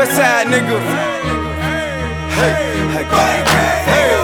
West Side nigga. Hey, hey, hey, hey.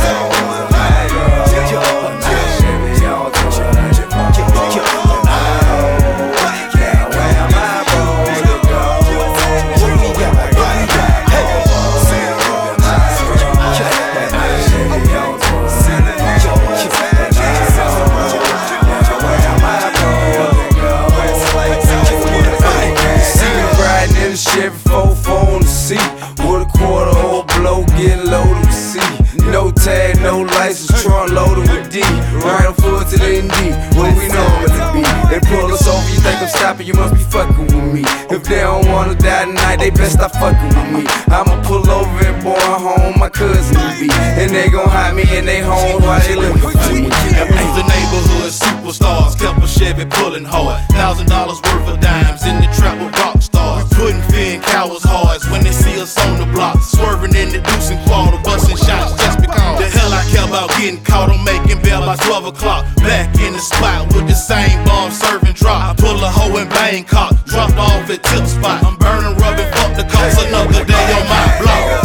Chevy 4 on the seat with a quarter or blow, get loaded with C. No tag, no license, trunk loaded with D. Right on foot to the ND, what we normally be. They pull us over, you think I'm stopping, you must be fucking with me. If they don't wanna die tonight, they best stop fucking with me. I'ma pull over and boy home, my cousin be. And they gon' hide me in they home while they looking for me. The neighborhood superstars kept a Chevy pulling hard. $1,000 worth of dimes in the trap with rock stars. Putting fear in cowards' hearts when they see us on the block. Swerving in the deuce and quarter, busting shots just because. The hell I care about getting caught on making bail by 12 o'clock. Back in the spot with the same bomb serving drop. I pull a hoe in Bangkok, dropped off at tip spot. I'm burning, rubbing, fuck the cops, another day on my block.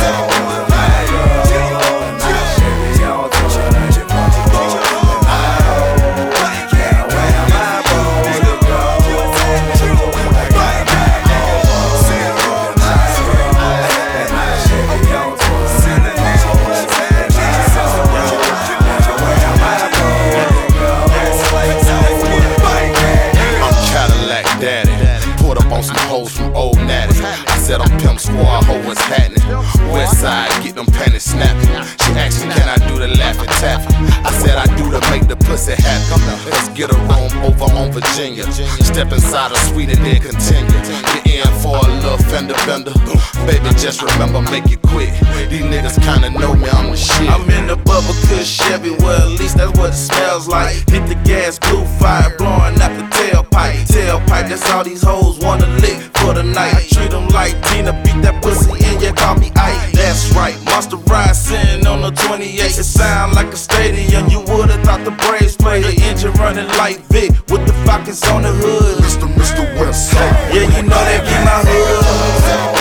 Some hoes from old natty. I said I'm pimp squad, ho, what's happening? West side, get them panties snapping. She asked me, can I do the laffy taffy? I said I do to make the pussy happy. Let's get a room over on Virginia. Step inside a suite and then continue. Get in for a little fender bender. Baby, just remember, make it quick. These niggas kinda know me, I'm the shit. I'm in the bubble kush Chevy, well at least that's what it smells like. Hit the gas, blue fire, blowing out the tailpipe. Tailpipe, that's all these hoes wanna lick for the night. I treat them like Tina, beat that pussy in, yeah, call me Ike. That's right, Monster Ride sitting on the 28. It sound like a stadium, you would've thought the Braves played. The engine running like Vic, with the Falcons on the hood. Mr. Westside. Yeah, you know that be my hood.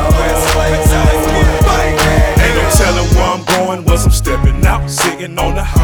I'm stepping out, sitting on the